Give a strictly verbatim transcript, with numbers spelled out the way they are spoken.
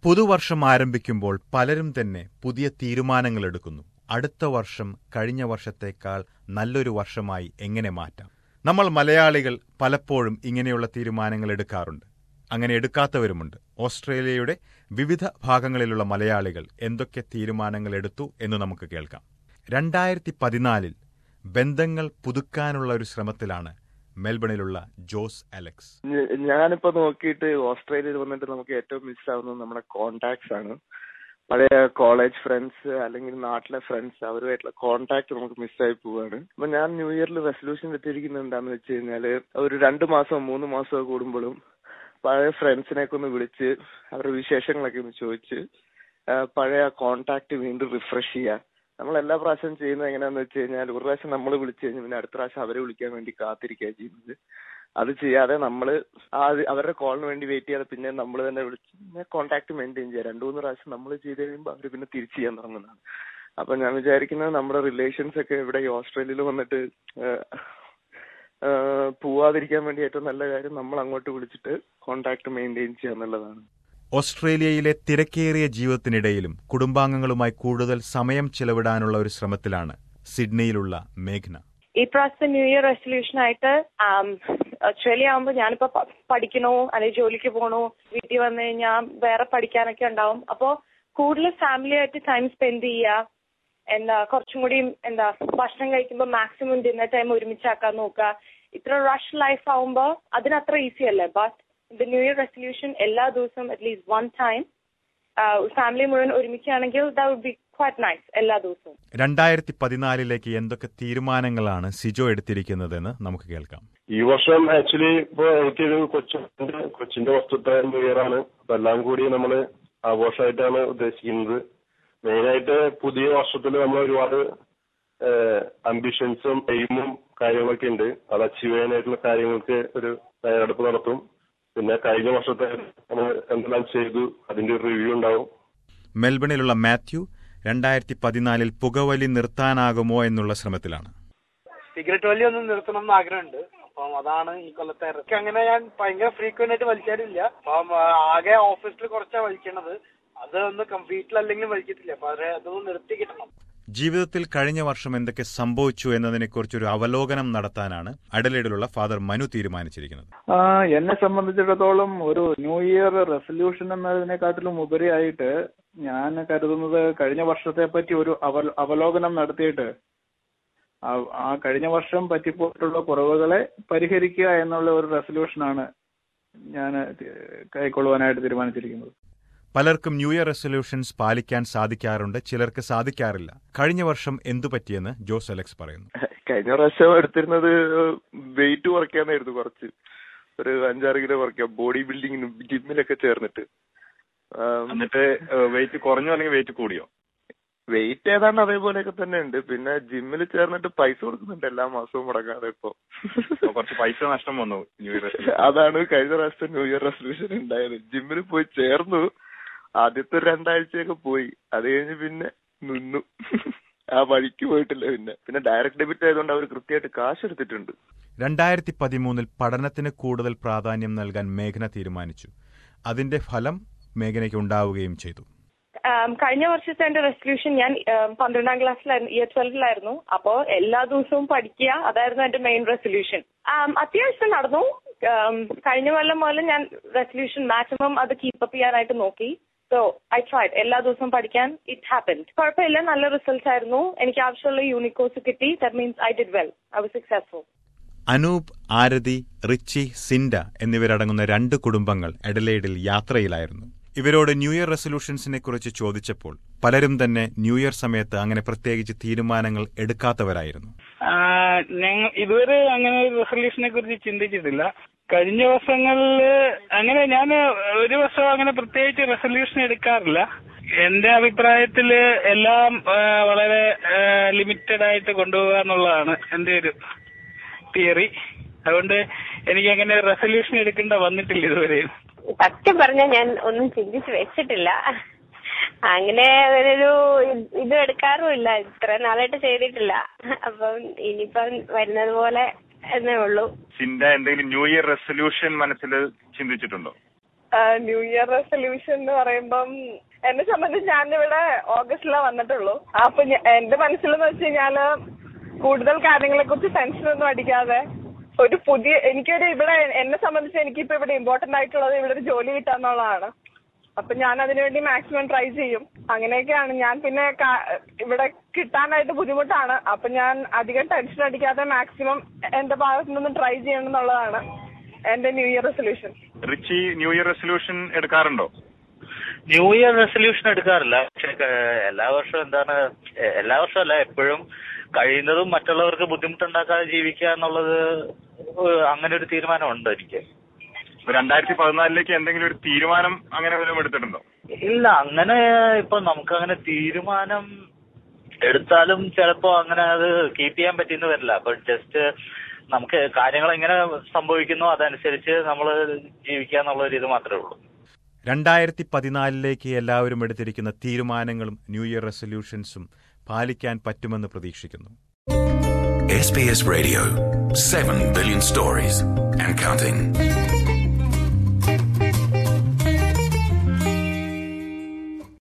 പുതുവർഷം ആരംഭിക്കുമ്പോൾ പലരും തന്നെ പുതിയ തീരുമാനങ്ങൾ എടുക്കുന്നു. അടുത്ത വർഷം കഴിഞ്ഞ വർഷത്തേക്കാൾ നല്ലൊരു വർഷമായി എങ്ങനെ മാറ്റാം? നമ്മൾ മലയാളികൾ പലപ്പോഴും ഇങ്ങനെയുള്ള തീരുമാനങ്ങൾ എടുക്കാറുണ്ട്. അങ്ങനെ എടുക്കാത്തവരുമുണ്ട്. ഓസ്ട്രേലിയയുടെ വിവിധ ഭാഗങ്ങളിലുള്ള മലയാളികൾ എന്തൊക്കെ തീരുമാനങ്ങൾ എടുത്തു എന്ന് നമുക്ക് കേൾക്കാം. രണ്ടായിരത്തി പതിനാലിൽ ബന്ധങ്ങൾ പുതുക്കാനുള്ള ഒരു ശ്രമത്തിലാണ് മെൽബണിലുള്ള ജോസ് അലക്സ്. ഞാനിപ്പോ നോക്കിയിട്ട് ഓസ്ട്രേലിയയിൽ വന്നിട്ട് നമുക്ക് ഏറ്റവും മിസ് ആവുന്നത് നമ്മുടെ കോണ്ടാക്ട്സ് ആണ്. പഴയ കോളേജ് ഫ്രണ്ട്സ് അല്ലെങ്കിൽ നാട്ടിലെ ഫ്രണ്ട്സ്, അവരുമായിട്ടുള്ള കോണ്ടാക്ട് നമുക്ക് മിസ്സായി പോവാണ്. അപ്പൊ ഞാൻ ന്യൂ ഇയറിൽ റെസൊല്യൂഷൻ വെച്ചിരിക്കുന്നത് എന്താന്ന് വെച്ച് കഴിഞ്ഞാല്, ഒരു രണ്ടു മാസമോ മൂന്ന് മാസമോ കൂടുമ്പോഴും പഴയ ഫ്രണ്ട്സിനെയൊക്കെ ഒന്ന് വിളിച്ച് അവരുടെ വിശേഷങ്ങളൊക്കെ ഒന്ന് ചോദിച്ച് പഴയ കോണ്ടാക്ട് വീണ്ടും റിഫ്രഷ് ചെയ്യുക. നമ്മൾ എല്ലാ പ്രാവശ്യം ചെയ്യുന്നത് എങ്ങനെയാന്ന് വെച്ച് കഴിഞ്ഞാൽ, ഒരു പ്രാവശ്യം നമ്മൾ വിളിച്ചു കഴിഞ്ഞാൽ പിന്നെ അടുത്ത പ്രാവശ്യം അവരെ വിളിക്കാൻ വേണ്ടി കാത്തിരിക്കുകയാണ് ചെയ്യുന്നത്. അത് ചെയ്യാതെ നമ്മൾ അവരുടെ കോളിന് വേണ്ടി വെയിറ്റ് ചെയ്യാതെ പിന്നെ നമ്മൾ തന്നെ വിളിച്ച് കോണ്ടാക്ട് മെയിൻറ്റെയിൻ ചെയ്യുക. രണ്ടു മൂന്ന് പ്രാവശ്യം നമ്മൾ ചെയ്ത് കഴിയുമ്പോൾ അവർ പിന്നെ തിരിച്ചു ചെയ്യാൻ തുടങ്ങുന്നതാണ്. അപ്പൊ ഞാൻ വിചാരിക്കുന്നത് നമ്മുടെ റിലേഷൻസ് ഒക്കെ ഇവിടെ ഈ ഓസ്ട്രേലിയയിൽ വന്നിട്ട് പോവാതിരിക്കാൻ വേണ്ടി ഏറ്റവും നല്ല കാര്യം നമ്മൾ അങ്ങോട്ട് വിളിച്ചിട്ട് കോണ്ടാക്ട് മെയിൻറ്റെയിൻ ചെയ്യുക എന്നുള്ളതാണ്. ഓസ്ട്രേലിയയിലെ തിരക്കേറിയ ജീവിതത്തിനിടയിലും കുടുംബാംഗങ്ങളുമായി കൂടുതൽ സമയം ചെലവിടാനുള്ള ഒരു ശ്രമത്തിലാണ് സിഡ്നിയിലുള്ള മേഘ്ന. ഈ പ്രാവശ്യത്തെ ന്യൂ ഇയർ റെസൊല്യൂഷൻ ആയിട്ട് ഓസ്ട്രേലിയ ആകുമ്പോൾ ഞാനിപ്പോ പഠിക്കണോ അല്ലെങ്കിൽ ജോലിക്ക് പോകണോ, വീട്ടിൽ വന്നു കഴിഞ്ഞാൽ വേറെ പഠിക്കാനൊക്കെ ഉണ്ടാവും. അപ്പോ കൂടുതൽ ഫാമിലി ആയിട്ട് ടൈം സ്പെൻഡ് ചെയ്യുക, എന്താ കുറച്ചും കൂടി എന്താ ഭക്ഷണം കഴിക്കുമ്പോൾ മാക്സിമം ഡിന്നർ ടൈം ഒരുമിച്ചാക്കാൻ നോക്കുക. ഇത്ര റഷ് ലൈഫ് ആവുമ്പോൾ അതിനത്ര ഈസി അല്ലേ. But the new year resolution എല്ലാ ദിവസവും അറ്റ്ലീസ്റ്റ് വൺ ടൈം ഫാമിലി മുഴുവൻ ഒരുമിച്ചാണെങ്കിൽ that would be quite nice എല്ലാ ദിവസവും. രണ്ടായിരത്തി പതിനാലിലേക്ക് എന്തൊക്കെ തീരുമാനങ്ങളാണ് സിജോ എടുത്തിരിക്കുന്നതെന്ന് നമുക്ക് കേൾക്കാം. ഈ വർഷം ആക്ച്വലി ഇപ്പൊ എനിക്കൊരു കൊച്ചിന്റെ കൊച്ചിന്റെ വസ്തുത്തെ ന്യൂ ഇയർ ആണ്. അപ്പൊ എല്ലാം കൂടി നമ്മള് ആഘോഷമായിട്ടാണ് ഉദ്ദേശിക്കുന്നത്. മെയിനായിട്ട് പുതിയ വർഷത്തിൽ നമ്മൾ ഒരുപാട് അംബിഷൻസും എയിമും കാര്യങ്ങളൊക്കെ ഉണ്ട്. അത് അച്ചീവ് ചെയ്യാനായിട്ടുള്ള കാര്യങ്ങൾക്ക് ഒരു തയ്യാറെടുപ്പ് നടത്തും. പിന്നെ കഴിഞ്ഞ വർഷത്തെ നമ്മൾ എന്തെല്ലാം ചെയ്തു അതിന്റെ ഒരു റിവ്യൂ ഉണ്ടാവും. മെൽബണിലുള്ള മാത്യു രണ്ടായിരത്തി പതിനാലിൽ പുകവലി നിർത്താനാകുമോ എന്നുള്ള ശ്രമത്തിലാണ്. സിഗരറ്റ് വലി ഒന്നും നിർത്തണം എന്ന് ആഗ്രഹമുണ്ട്. അപ്പം അതാണ് ഈ കൊല്ലത്തെ ഇറക്കി. അങ്ങനെ ഞാൻ ഭയങ്കര ഫ്രീക്വന്റ് ആയിട്ട് വലിക്കാറില്ല. അപ്പം ആകെ ഓഫീസിൽ കുറച്ചാണ് വലിക്കണത്. അത് ഒന്ന് കംപ്ലീറ്റിൽ അല്ലെങ്കിൽ വലിക്കത്തില്ല. അപ്പൊ അത് അതൊന്ന് നിർത്തി കിട്ടണം. ജീവിതത്തിൽ കഴിഞ്ഞ വർഷം എന്തൊക്കെ സംഭവിച്ചു എന്നതിനെക്കുറിച്ചൊരു അവലോകനം നടത്താനാണ് അഡലേഡിലുള്ള ഫാദർ മനു തീരുമാനിച്ചിരിക്കുന്നത്. എന്നെ സംബന്ധിച്ചിടത്തോളം ഒരു ന്യൂ ഇയർ റെസൊല്യൂഷൻ എന്നതിനെക്കാട്ടിലും ഉപരിയായിട്ട് ഞാൻ കരുതുന്നത് കഴിഞ്ഞ വർഷത്തെ പറ്റി ഒരു അവലോകനം നടത്തിയിട്ട് ആ കഴിഞ്ഞ വർഷം പറ്റിപ്പോയിട്ടുള്ള കുറവുകളെ പരിഹരിക്കുക എന്നുള്ള ഒരു റെസൊല്യൂഷനാണ് ഞാൻ കൈക്കൊള്ളുവാനായിട്ട് തീരുമാനിച്ചിരിക്കുന്നത്. പലർക്കും ന്യൂ ഇയർ റെസൊല്യൂഷൻസ് പാലിക്കാൻ സാധിക്കാറുണ്ട്, ചിലർക്ക് സാധിക്കാറില്ല. കഴിഞ്ഞ വർഷം എന്തു പറ്റിയെന്ന് ജോസ് അലക്സ് പറയുന്നു. കഴിഞ്ഞ പ്രാവശ്യം എടുത്തിരുന്നത് വെയിറ്റ് കുറയ്ക്കാനായിരുന്നു. കുറച്ച് ഒരു അഞ്ചാറ് കിലോ കുറയ്ക്കാം, ബോഡി ബിൽഡിങ്ങിനും ജിമ്മിലൊക്കെ ചേർന്നിട്ട്. എന്നിട്ട് വെയിറ്റ് കുറഞ്ഞോ അല്ലെങ്കിൽ വെയിറ്റ് കൂടിയോ? വെയിറ്റ് ഏതാണ്ട് അതേപോലെയൊക്കെ തന്നെ ഉണ്ട്. പിന്നെ ജിമ്മിൽ ചേർന്നിട്ട് പൈസ കൊടുക്കുന്നുണ്ട് എല്ലാ മാസവും മുടങ്ങാതെ. ഇപ്പൊ കുറച്ച് പൈസ നഷ്ടം വന്നു ന്യൂ ഇയർ. അതാണ് കഴിഞ്ഞ പ്രാവശ്യത്തെ ന്യൂ ഇയർ റെസൊല്യൂഷൻ ഉണ്ടായത്. ജിമ്മിൽ പോയി ചേർന്നു, ആദ്യത്തെ രണ്ടാഴ്ചയൊക്കെ പോയി, അത് കഴിഞ്ഞ് പിന്നെ നിന്നു. ആ വഴിക്ക് പോയിട്ടില്ല. പിന്നെ പിന്നെ ഡയറക്ട് ഡെബിറ്റ് ആയതുകൊണ്ട് അവർ കൃത്യമായിട്ട് കാശ് എടുത്തിട്ടുണ്ട്. രണ്ടായിരത്തി പതിമൂന്നിൽ പഠനത്തിന് കൂടുതൽ പ്രാധാന്യം നൽകാൻ മേഘന തീരുമാനിച്ചു. അതിന്റെ ഫലം മേഘനയ്ക്ക് ഉണ്ടാവുകയും ചെയ്തു. കഴിഞ്ഞ വർഷത്തെ എന്റെ റെസൊല്യൂഷൻ, ഞാൻ പന്ത്രണ്ടാം ക്ലാസ്സിലായിരുന്നു, ഇയർ ട്വൽവിലായിരുന്നു. അപ്പോ എല്ലാ ദിവസവും പഠിക്കുക, അതായിരുന്നു എന്റെ മെയിൻ റെസൊല്യൂഷൻ. അത്യാവശ്യം നടന്നു. കഴിഞ്ഞ കൊല്ലം മുതൽ ഞാൻ റെസൊല്യൂഷൻ മാക്സിമം അത് കീപ്പപ്പ് ചെയ്യാനായിട്ട് നോക്കി. സോ ഐ ട്രൈഡ് എല്ലാ ദിവസവും പഠിക്കാൻ. It happened. കുഴപ്പമില്ല, നല്ല റിസൾട്ട്സ് ആയിരുന്നു. എനിക്ക് ആവശ്യമുള്ള യൂണിക് കോഴ്സ് കിട്ടി. That means I did well. I was successful. Anoop, Aarti, Richie, സിൻഡ എന്നിവരടങ്ങുന്ന രണ്ട് കുടുംബങ്ങൾ എഡലേഡിൽ യാത്രയിലായിരുന്നു. ഇവരോട് ന്യൂ ഇയർ റെസൊല്യൂഷൻസിനെ കുറിച്ച് ചോദിച്ചപ്പോൾ പലരും തന്നെ ന്യൂ ഇയർ സമയത്ത് അങ്ങനെ പ്രത്യേകിച്ച് തീരുമാനങ്ങൾ എടുക്കാത്തവരായിരുന്നു. ഞങ്ങൾ ഇതുവരെ അങ്ങനെ ഒരു റെസൊല്യൂഷനെ കുറിച്ച് ചിന്തിച്ചിട്ടില്ല. കഴിഞ്ഞ വർഷങ്ങളിൽ അങ്ങനെ ഞാൻ ഒരു വർഷം അങ്ങനെ പ്രത്യേകിച്ച് റെസൊല്യൂഷൻ എടുക്കാറില്ല. എന്റെ അഭിപ്രായത്തില് എല്ലാം വളരെ ലിമിറ്റഡ് ആയിട്ട് കൊണ്ടുപോകുക എന്നുള്ളതാണ് എന്റെ ഒരു തിയറി. അതുകൊണ്ട് എനിക്ക് അങ്ങനെ റെസൊല്യൂഷൻ എടുക്കേണ്ട വന്നിട്ടില്ല ഇതുവരെയും. സത്യം പറഞ്ഞാൽ ഞാൻ ഒന്നും ചിന്തിച്ച് വെച്ചിട്ടില്ല. അങ്ങനെ ഒരു ഇത് എടുക്കാറുമില്ല, ഇത്ര നാളായിട്ട് ചെയ്തിട്ടില്ല. അപ്പം ഇനിയിപ്പം വരുന്നത് പോലെ എന്നേ ഉള്ളൂ. ചിന്ത എന്തെങ്കിലും ന്യൂ ഇയർ റെസൊല്യൂഷൻ മനസ്സിൽ ചിന്തിച്ചിട്ടുണ്ടോ? ന്യൂ ഇയർ റെസൊല്യൂഷൻ എന്ന് പറയുമ്പം എന്നെ സംബന്ധിച്ച് ഞാനിവിടെ ഓഗസ്റ്റിലാണ് വന്നിട്ടുള്ളൂ. അപ്പൊ എന്റെ മനസ്സിലെന്ന് വെച്ച് കഴിഞ്ഞാല് കൂടുതൽ കാര്യങ്ങളെ കുറിച്ച് ടെൻഷനൊന്നും അടിക്കാതെ ഒരു പുതിയ എനിക്കൊരു ഇവിടെ എന്നെ സംബന്ധിച്ച് എനിക്കിപ്പോ ഇവിടെ ഇമ്പോർട്ടന്റ് ആയിട്ടുള്ളത് ഇവിടെ ഒരു ജോലി കിട്ടാന്നുള്ളതാണ്. അപ്പൊ ഞാൻ അതിനുവേണ്ടി മാക്സിമം ട്രൈ ചെയ്യും. അങ്ങനെയൊക്കെയാണ് ഞാൻ. പിന്നെ ഇവിടെ കിട്ടാനായിട്ട് ബുദ്ധിമുട്ടാണ്. അപ്പൊ ഞാൻ അധികം ടെൻഷൻ അടിക്കാതെ മാക്സിമം എന്റെ ഭാഗത്തു നിന്ന് ട്രൈ ചെയ്യണം എന്നുള്ളതാണ് എന്റെ new year resolution. Richie new year resolution എടുക്കാറുണ്ടോ? ന്യൂ ഇയർ റെസൊല്യൂഷൻ എടുക്കാറില്ല. പക്ഷെ എല്ലാ വർഷവും എന്താണ് എല്ലാ വർഷവും അല്ല എപ്പോഴും കഴിയുന്നതും മറ്റുള്ളവർക്ക് ബുദ്ധിമുട്ടുണ്ടാക്കാതെ ജീവിക്കുക എന്നുള്ളത് അങ്ങനെ ഒരു തീരുമാനമുണ്ട് എനിക്ക്. രണ്ടായിരത്തി പതിനാലിലേക്ക് എന്തെങ്കിലും ഒരു തീരുമാനം അങ്ങനെ വല്ലതും എടുത്തിട്ടുണ്ടോ? ഇല്ല, അങ്ങനെ ഇപ്പൊ നമുക്ക് അങ്ങനെ തീരുമാനം എടുത്താലും ചിലപ്പോ അങ്ങനെ അത് കീപ്പ് ചെയ്യാൻ പറ്റിയെന്ന് വരില്ല. അപ്പൊ ജസ്റ്റ് നമുക്ക് കാര്യങ്ങൾ എങ്ങനെ സംഭവിക്കുന്നു അതനുസരിച്ച് നമ്മൾ ജീവിക്കുക എന്നുള്ള ഒരു ഇത് മാത്രമേ ഉള്ളൂ. രണ്ടായിരത്തി പതിനാലിലേക്ക് എല്ലാവരും എടുത്തിരിക്കുന്ന തീരുമാനങ്ങളും ന്യൂ ഇയർ റെസൊല്യൂഷൻസും പാലിക്കാൻ പറ്റുമെന്ന് പ്രതീക്ഷിക്കുന്നു. S B S Radio, seven billion stories and counting.